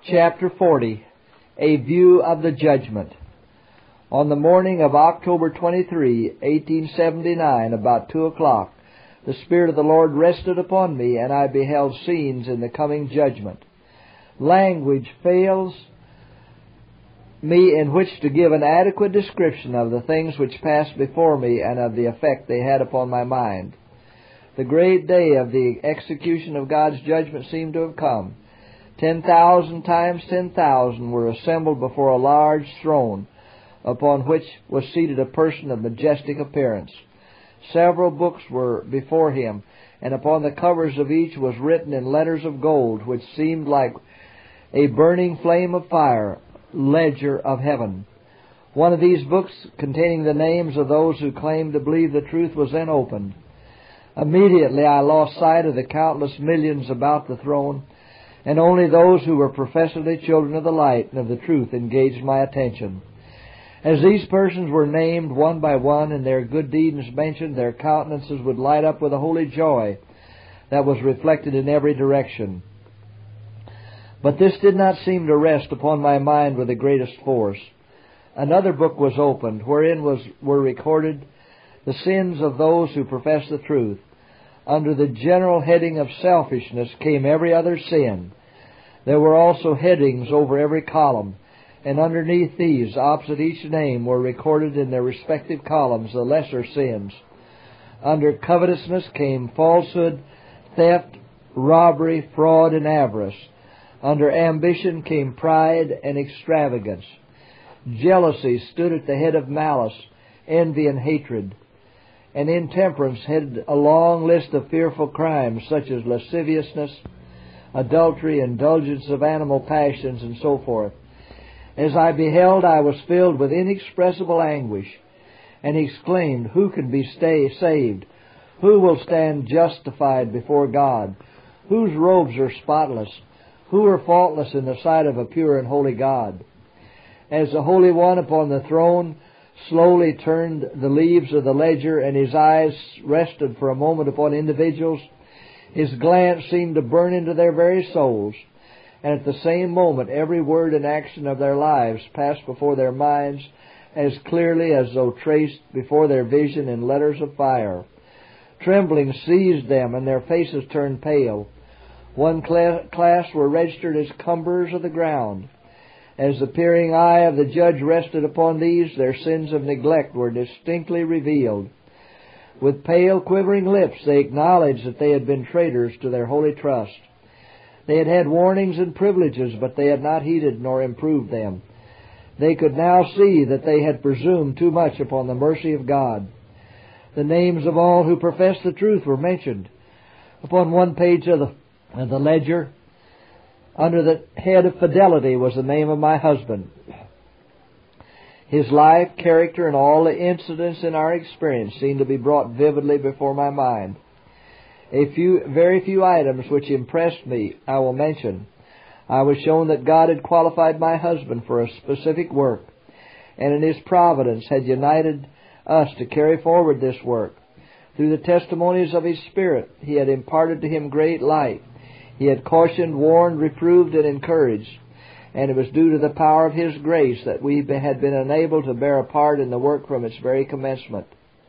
Chapter 40, A View of the Judgment. On the morning of October 23, 1879, about 2 o'clock, the Spirit of the Lord rested upon me, and I beheld scenes in the coming judgment. Language fails me in which to give an adequate description of the things which passed before me and of the effect they had upon my mind. The great day of the execution of God's judgment seemed to have come. 10,000 times 10,000 were assembled before a large throne, upon which was seated a person of majestic appearance. Several books were before him, and upon the covers of each was written in letters of gold, which seemed like a burning flame of fire, ledger of heaven. One of these books, containing the names of those who claimed to believe the truth, was then opened. Immediately I lost sight of the countless millions about the throne, and only those who were professedly children of the light and of the truth engaged my attention. As these persons were named one by one and their good deeds mentioned, their countenances would light up with a holy joy that was reflected in every direction. But this did not seem to rest upon my mind with the greatest force. Another book was opened, wherein were recorded the sins of those who profess the truth. Under the general heading of selfishness came every other sin. There were also headings over every column, and underneath these, opposite each name, were recorded in their respective columns the lesser sins. Under covetousness came falsehood, theft, robbery, fraud, and avarice. Under ambition came pride and extravagance. Jealousy stood at the head of malice, envy, and hatred. And intemperance had a long list of fearful crimes, such as lasciviousness, adultery, indulgence of animal passions, and so forth. As I beheld, I was filled with inexpressible anguish, and exclaimed, "Who can be saved? Who will stand justified before God? Whose robes are spotless? Who are faultless in the sight of a pure and holy God?" As the Holy One upon the throne slowly turned the leaves of the ledger, and his eyes rested for a moment upon individuals, his glance seemed to burn into their very souls, and at the same moment every word and action of their lives passed before their minds as clearly as though traced before their vision in letters of fire. Trembling seized them, and their faces turned pale. One class were registered as cumberers of the ground. As the peering eye of the judge rested upon these, their sins of neglect were distinctly revealed. With pale, quivering lips, they acknowledged that they had been traitors to their holy trust. They had had warnings and privileges, but they had not heeded nor improved them. They could now see that they had presumed too much upon the mercy of God. The names of all who professed the truth were mentioned. Upon one page of the ledger, under the head of fidelity, was the name of my husband. His life, character, and all the incidents in our experience seemed to be brought vividly before my mind. Very few items which impressed me I will mention. I was shown that God had qualified my husband for a specific work, and in His providence had united us to carry forward this work. Through the testimonies of His Spirit, He had imparted to him great light. He had cautioned, warned, reproved, and encouraged, and it was due to the power of His grace that we had been enabled to bear a part in the work from its very commencement.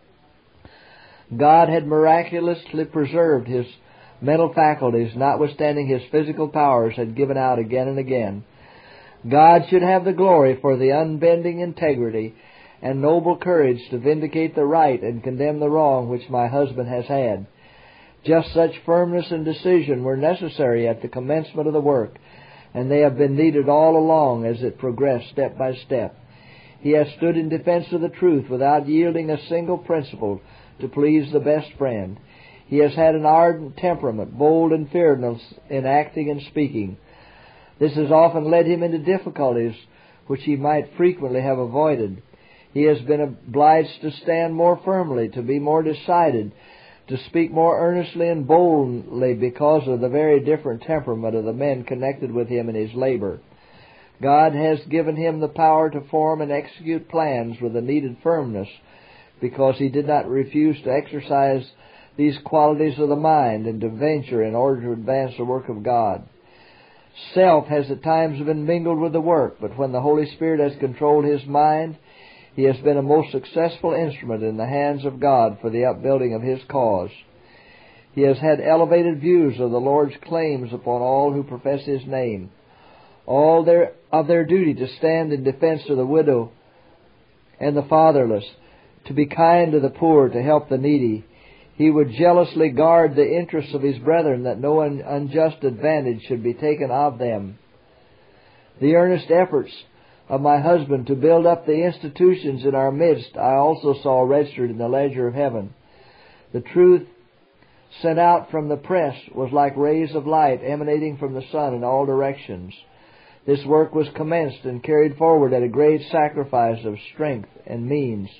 God had miraculously preserved his mental faculties, notwithstanding his physical powers had given out again and again. God should have the glory for the unbending integrity and noble courage to vindicate the right and condemn the wrong which my husband has had. Just such firmness and decision were necessary at the commencement of the work, and they have been needed all along as it progressed step by step. He has stood in defense of the truth without yielding a single principle to please the best friend. He has had an ardent temperament, bold and fearless in acting and speaking. This has often led him into difficulties which he might frequently have avoided. He has been obliged to stand more firmly, to be more decided, to speak more earnestly and boldly because of the very different temperament of the men connected with him in his labor. God has given him the power to form and execute plans with the needed firmness, because he did not refuse to exercise these qualities of the mind and to venture in order to advance the work of God. Self has at times been mingled with the work, but when the Holy Spirit has controlled his mind, he has been a most successful instrument in the hands of God for the upbuilding of his cause. He has had elevated views of the Lord's claims upon all who profess his name, all of their duty to stand in defense of the widow and the fatherless, to be kind to the poor, to help the needy. He would jealously guard the interests of his brethren, that no unjust advantage should be taken of them. The earnest efforts of my husband to build up the institutions in our midst I also saw registered in the ledger of heaven. The truth sent out from the press was like rays of light emanating from the sun in all directions. This work was commenced and carried forward at a great sacrifice of strength and means.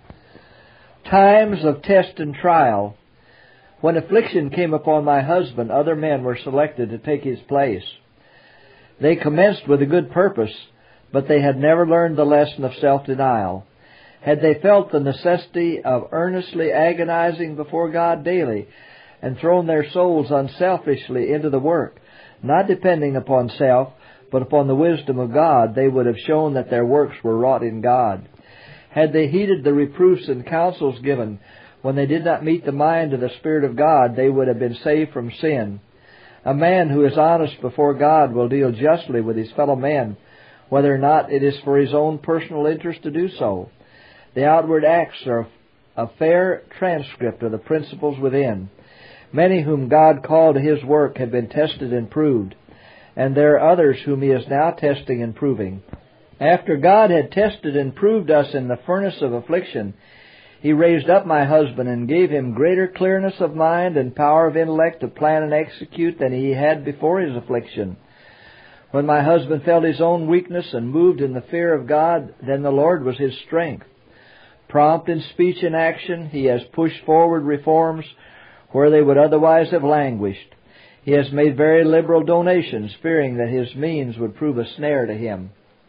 Times of test and trial. When affliction came upon my husband, other men were selected to take his place. They commenced with a good purpose, but they had never learned the lesson of self-denial. Had they felt the necessity of earnestly agonizing before God daily, and thrown their souls unselfishly into the work, not depending upon self, but upon the wisdom of God, they would have shown that their works were wrought in God. Had they heeded the reproofs and counsels given when they did not meet the mind of the Spirit of God, they would have been saved from sin. A man who is honest before God will deal justly with his fellow men, whether or not it is for his own personal interest to do so. The outward acts are a fair transcript of the principles within. Many whom God called to his work have been tested and proved, and there are others whom he is now testing and proving. After God had tested and proved us in the furnace of affliction, he raised up my husband and gave him greater clearness of mind and power of intellect to plan and execute than he had before his affliction. When my husband felt his own weakness and moved in the fear of God, then the Lord was his strength. Prompt in speech and action, he has pushed forward reforms where they would otherwise have languished. He has made very liberal donations, fearing that his means would prove a snare to him.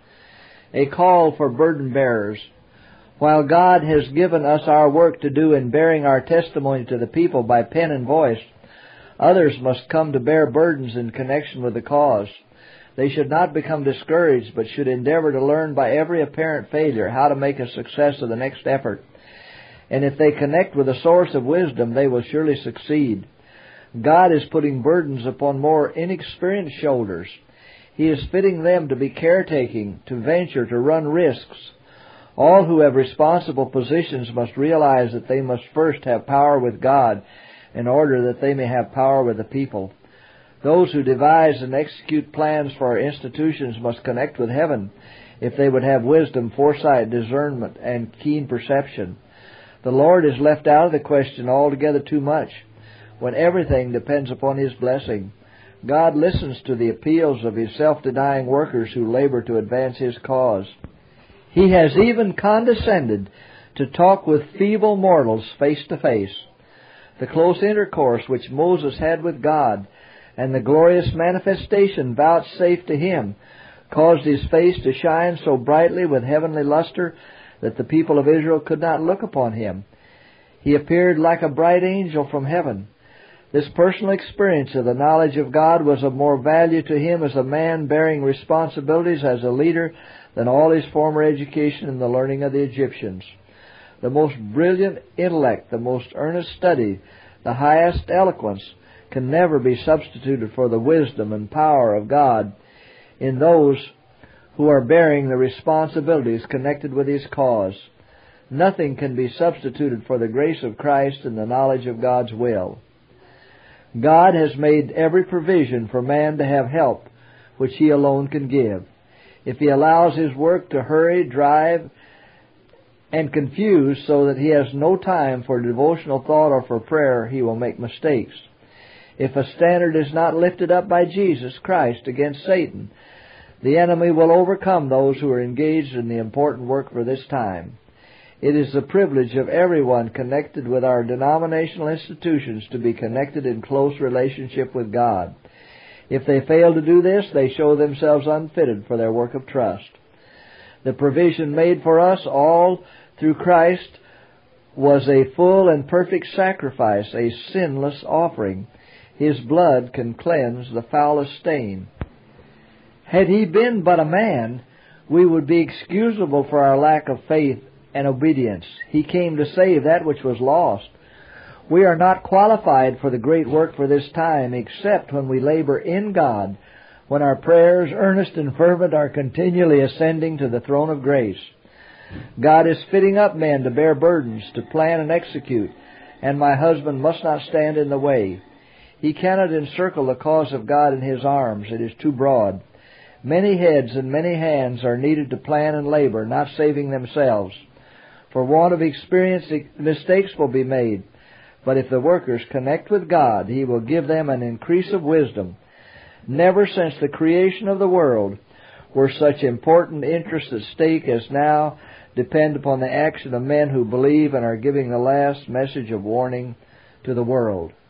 A call for burden bearers. While God has given us our work to do in bearing our testimony to the people by pen and voice, others must come to bear burdens in connection with the cause. They should not become discouraged, but should endeavor to learn by every apparent failure how to make a success of the next effort. And if they connect with the source of wisdom, they will surely succeed. God is putting burdens upon more inexperienced shoulders. He is fitting them to be caretaking, to venture, to run risks. All who have responsible positions must realize that they must first have power with God in order that they may have power with the people. Those who devise and execute plans for our institutions must connect with heaven if they would have wisdom, foresight, discernment, and keen perception. The Lord is left out of the question altogether too much, when everything depends upon his blessing. God listens to the appeals of his self-denying workers who labor to advance his cause. He has even condescended to talk with feeble mortals face to face. The close intercourse which Moses had with God and the glorious manifestation vouchsafed to him caused his face to shine so brightly with heavenly luster that the people of Israel could not look upon him. He appeared like a bright angel from heaven. This personal experience of the knowledge of God was of more value to him as a man bearing responsibilities as a leader than all his former education and the learning of the Egyptians. The most brilliant intellect, the most earnest study, the highest eloquence can never be substituted for the wisdom and power of God in those who are bearing the responsibilities connected with his cause. Nothing can be substituted for the grace of Christ and the knowledge of God's will. God has made every provision for man to have help, which he alone can give. If he allows his work to hurry, drive, and confuse so that he has no time for devotional thought or for prayer, he will make mistakes. If a standard is not lifted up by Jesus Christ against Satan, the enemy will overcome those who are engaged in the important work for this time. It is the privilege of everyone connected with our denominational institutions to be connected in close relationship with God. If they fail to do this, they show themselves unfitted for their work of trust. The provision made for us all through Christ was a full and perfect sacrifice, a sinless offering. His blood can cleanse the foulest stain. Had he been but a man, we would be excusable for our lack of faith and obedience. He came to save that which was lost. We are not qualified for the great work for this time except when we labor in God, when our prayers, earnest and fervent, are continually ascending to the throne of grace. God is fitting up men to bear burdens, to plan and execute, and my husband must not stand in the way. He cannot encircle the cause of God in his arms. It is too broad. Many heads and many hands are needed to plan and labor, not saving themselves. For want of experience, mistakes will be made. But if the workers connect with God, He will give them an increase of wisdom. Never since the creation of the world were such important interests at stake as now depend upon the action of men who believe and are giving the last message of warning to the world.